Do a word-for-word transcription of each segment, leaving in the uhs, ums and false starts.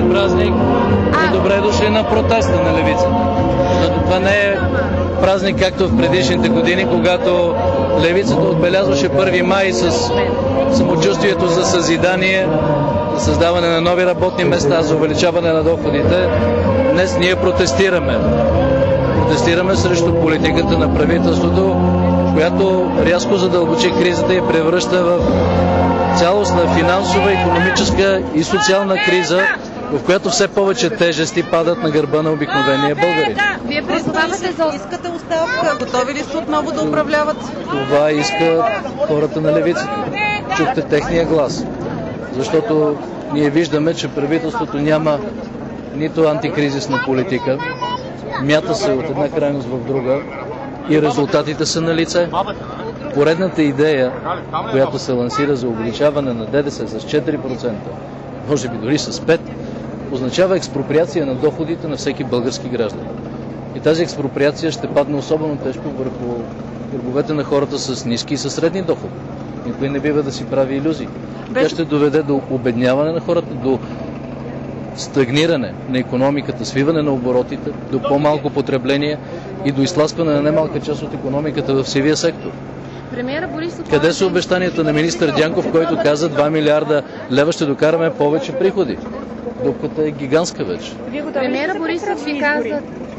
новогодишен празник и добре дошли на протеста на левицата. Защото това не е празник както в предишните години, когато левицата отбелязваше първи май с самочувствието за съзидание, за създаване на нови работни места, за увеличаване на доходите. Днес ние протестираме. Протестираме срещу политиката на правителството, която рязко задълбочи кризата и превръща в цялостна финансова, икономическа и социална криза, в която все повече тежести падат на гърба на обикновения българин. Вие призовавате за... Искате оставка? Готови ли сте отново да управляват? Това искат хората на левицата. Чухте техния глас. Защото ние виждаме, че правителството няма нито антикризисна политика, мята се от една крайност в друга и резултатите са на лице. Поредната идея, която се лансира за увеличаване на ДДС с четири процента, може би дори с пет процента, означава експроприация на доходите на всеки български граждан. И тази експроприация ще падне особено тежко върху гърбовете на хората с ниски и със средни доходи. Никой не бива да си прави илюзии. Тя ще доведе до обедняване на хората, до стагниране на икономиката, свиване на оборотите, до по-малко потребление и до изтласкване на немалка част от икономиката в сивия сектор. Премиера Борисов... Къде са обещанията на министър Дянков, който каза два милиарда лева ще докараме повече приходи? Дупката е гигантска вече. Премиера Борисов ви каза...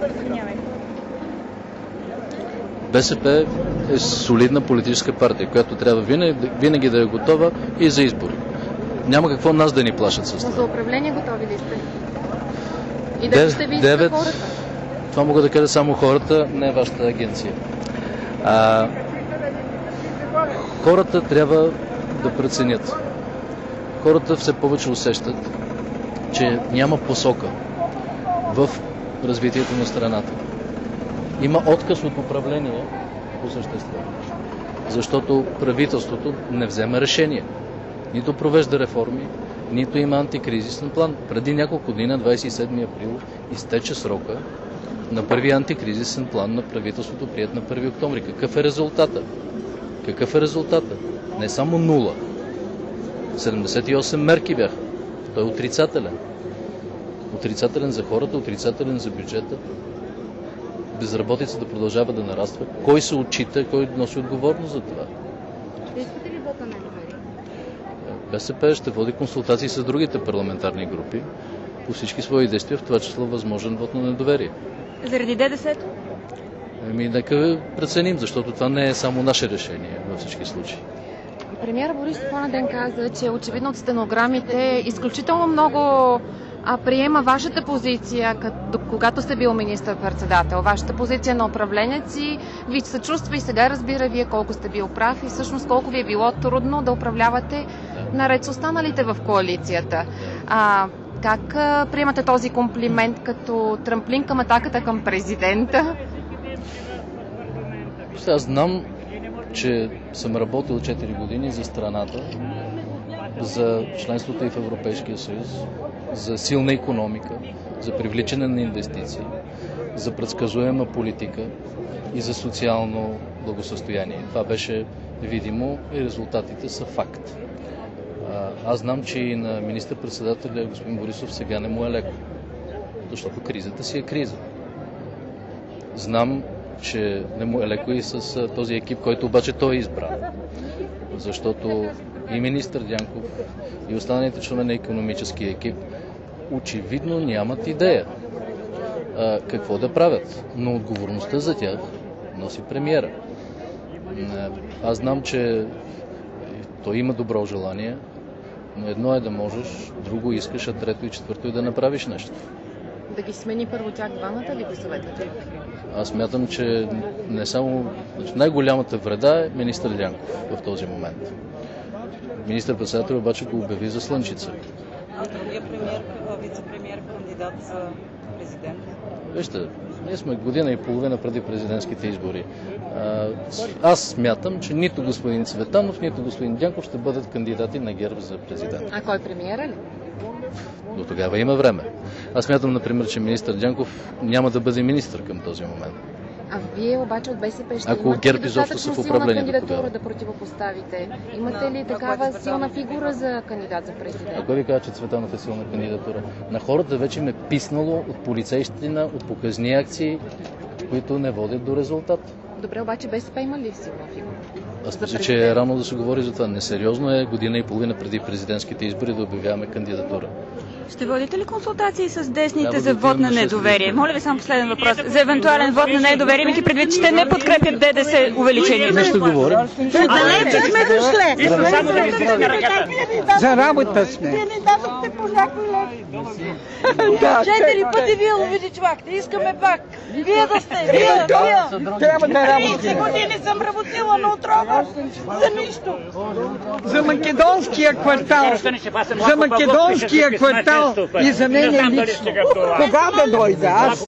БСП е солидна политическа партия, която трябва винаги, винаги да е готова и за избори. Няма какво нас да ни плашат с това. За управление готови ли сте? И дали ще ви искат хората? Това мога да кажа само хората, не вашата агенция. А, хората трябва да преценят. Хората все повече усещат, че няма посока в развитието на страната. Има отказ от управление по същество. Защото правителството не взема решение. Нито провежда реформи, нито има антикризисен план. Преди няколко дни, на двадесет и седми април, изтече срока на първи антикризисен план на правителството, приет на първи октомври. Какъв е резултата? Какъв е резултата? Не само нула. седемдесет и осем мерки бяха. Той е отрицателен. Отрицателен за хората, отрицателен за бюджета. Безработицата продължава да нараства. Кой се отчита, кой носи отговорност за това? Искате ли вота на недоверие? БСП ще води консултации с другите парламентарни групи по всички свои действия, в това число възможен вод на недоверие. Заради ДДС-то? Ами, нека преценим, защото това не е само наше решение във всички случаи. Премиера Борисов на ден каза, че очевидно от стенограмите изключително много а, приема вашата позиция, като, когато сте бил министър-председател, вашата позиция на управленец и ви съчувства и сега разбира вие колко сте бил прав и всъщност колко ви е било трудно да управлявате наред с останалите в коалицията. А, как а, приемате този комплимент като трамплин към атаката към президента? Аз знам, че съм работил четири години за страната, за членството и в Европейския съюз, за силна икономика, за привличане на инвестиции, за предсказуема политика и за социално благосъстояние. Това беше видимо и резултатите са факт. Аз знам, че и на министър-председателя господин Борисов сега не му е леко, защото кризата си е криза. Знам, че не му е леко и с този екип, който обаче той е избран. Защото и министър Дянков, и останалите членове на икономическия екип очевидно нямат идея а, какво да правят. Но отговорността за тях носи премиера. Аз знам, че той има добро желание, но едно е да можеш, друго искаш, а трето и четвърто е да направиш нещо. Да ги смени първо тях двамата ли го съветвате? Аз смятам, че не само... най-голямата вреда е министър Дянков в този момент. Министър-председател обаче го обяви за слънчица. А другия премиер, вице-премиер, кандидат за президент? Вижте, ние сме година и половина преди президентските избори. Аз смятам, че нито господин Цветанов, нито господин Дянков ще бъдат кандидати на ГЕРБ за президент. А кой премиера ли? До тогава има време. Аз смятам, например, че министър Дянков няма да бъде министър към този момент. А вие обаче от БСП ще Ако имате ГЕРБ ли изобщо са достатъчно в силна управлението кандидатура тогава? да противопоставите? Имате ли такава силна фигура за кандидат за президент? Ако ви кажа, че Цветанов е силна кандидатура? На хората вече им е писнало от полицейщина, от показни акции, които не водят до резултат. Добре, обаче БСП има ли силна фигура? Аз мисля, че е рано да се говори за това. Несериозно е година и половина преди президентските избори да обявяваме кандидатура. Ще водите ли консултации с десните Трябва за да вод отидем на на недоверие? шест Моля ви само последен въпрос. За евентуален вод на недоверие, имайки предвид, че те не подкрепят ДДС увеличение. Не ще говорим. Далече сме дошли. За работа сме. Вие ни дадохте по някой лев. Четири пъти вие увеличвахте. Искаме пак. Вие да сте. Вие, вие. Трябва да работим. тридесет години съм работила на отрова. За нищо. За македонския квартал. За македонския квартал и за нея лично. Кога да дойда? Аз